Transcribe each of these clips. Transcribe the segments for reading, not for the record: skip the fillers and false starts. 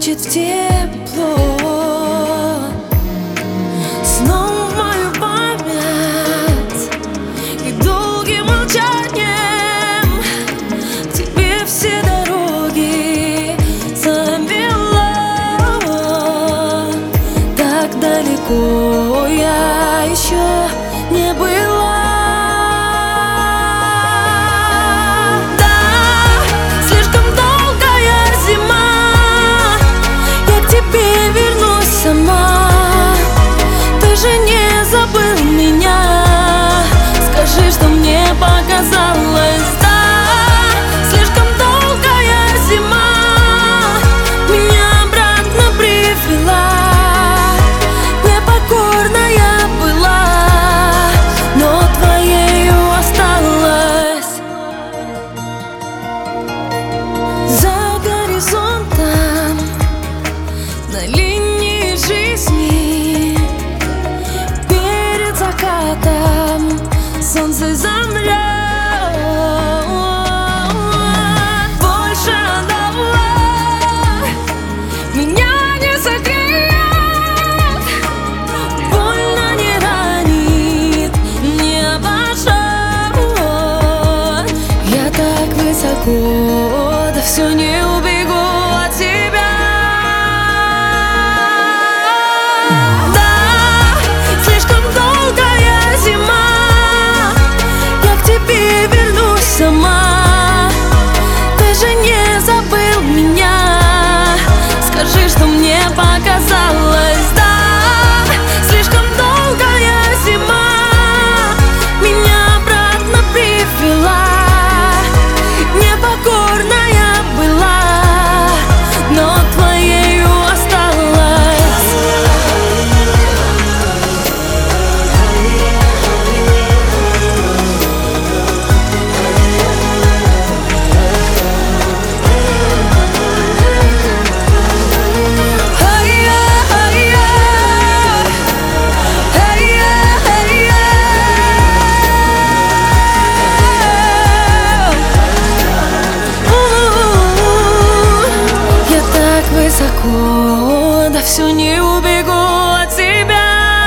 хочет в тепло, снова в мою память и долгим молчанием к тебе все дороги замело. Так далеко я еще не была. Скажи, что мне показалось, да, слишком долгая зима меня обратно привела. Непокорная была, но твоею осталась. За горизонтом, на линии жизни, перед закатом солнце замрет. Больше давай меня не согреет, больно не ранит, не обожжет. Я так высоко, да все не убегу от тебя. Сама, ты же не забыл меня. Скажи, что мне показалось, да, слишком долгая зима меня обратно привела. Непокорная была, но твоею осталась. Высоко, да все не убегу от тебя.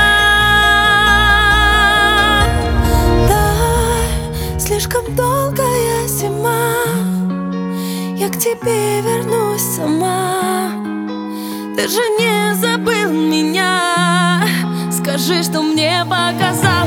Да, слишком долгая зима, я к тебе вернусь сама. Ты же не забыл меня. Скажи, что мне показалось.